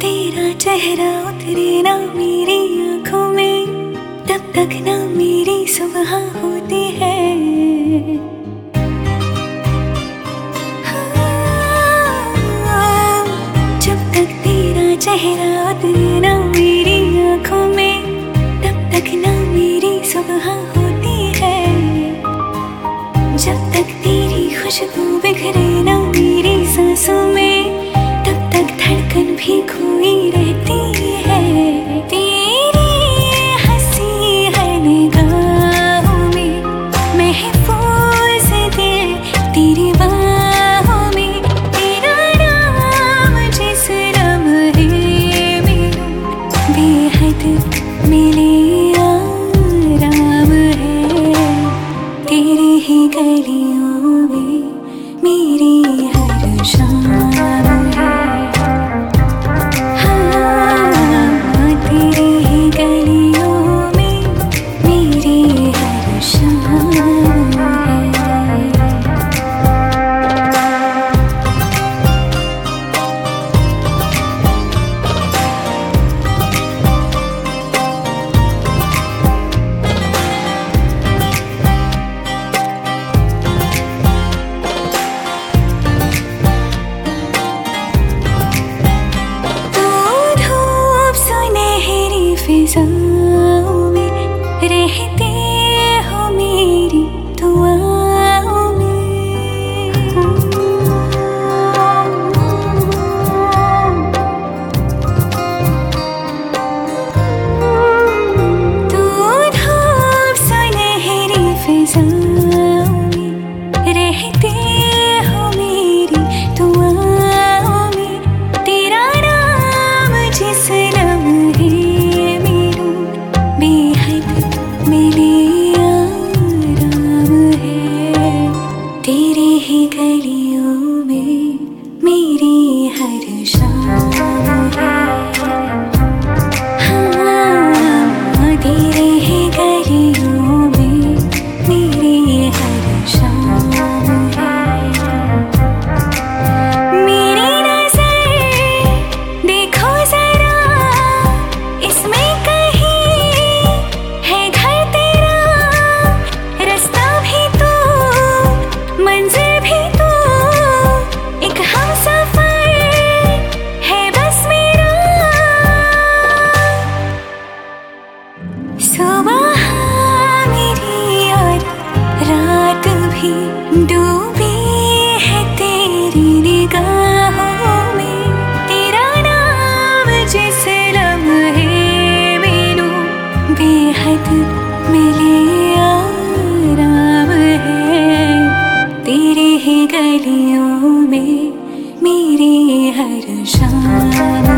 तेरा चेहरा उतरे ना मेरी आंखों में, तब तक ना मेरी सुबह होती है। जब तक तेरा चेहरा उतरे ना मेरी आंखों में, तब तक ना मेरी सुबह होती है। जब तक तेरी खुशबू बिखरे ना मेरी सांसों में, तब तक धड़कन भी खोई रहती है। तेरी हंसी हर निगाहों में महफूज दिल तेरी बाहों में। तेरा नाम जिस लम्हे में लूं, बेहद मिले आराम है। तेरी ही गलियों में मेरी हर शाम है। फिजाओं में रहते हो मेरी दुआओं में। तू धूप सुनहरी फिजाओं में रहते हो मेरी दुआओं में। तेरा नाम जिस लम्हे मिले आराम है। तेरी ही गलियों में मेरी हर शाम है। हाँ, तेरी ही गलियों में मेरी हर शाम है। मेरी नजर देखो जरा, इसमें सुबह मेरी और रात भी डूबी है तेरी निगाहों में। तेरा नाम जिस लम्हे में लूं, बेहद मिले आराम है। तेरे ही गलियों में मेरी हर शाम